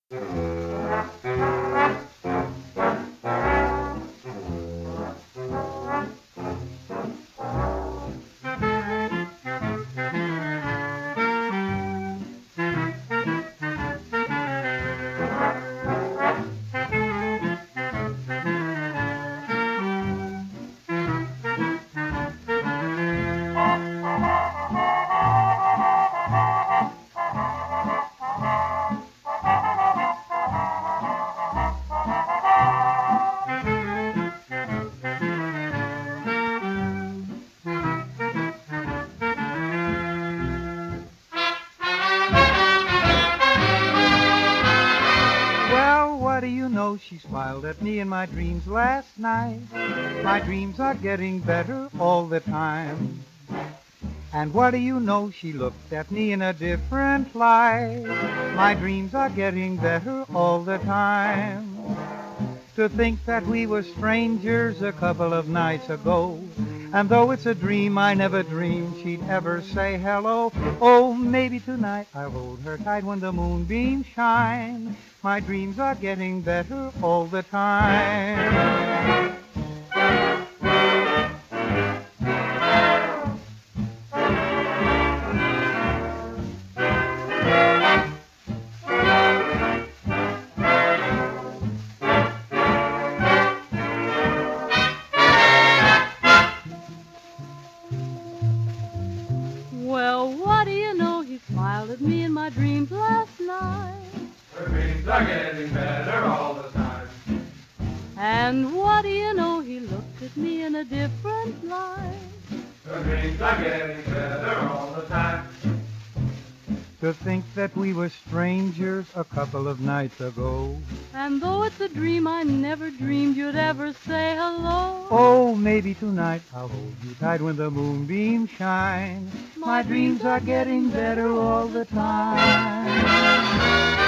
Well, what do you know? She smiled at me in my dreams last night. My dreams are getting better all the time. And what do you know? She looked at me in a different light. My dreams are getting better all the time. To think that we were strangers a couple of nights ago. And though it's a dream, I never dreamed she'd ever say hello. Oh, maybe tonight I'll hold her tight when the moonbeams shine. My dreams are getting better all the time. Well, what do you know? He smiled at me in my dreams last night. Her dreams are getting better all the time. And what do you know? He looked at me in a different light. Her dreams are getting better all the time. To think that we were strangers a couple of nights ago. And though it's a dream, I never dreamed you'd ever say hello. Oh, maybe tonight I'll hold you tight when the moonbeams shine. My dreams are getting better all the time.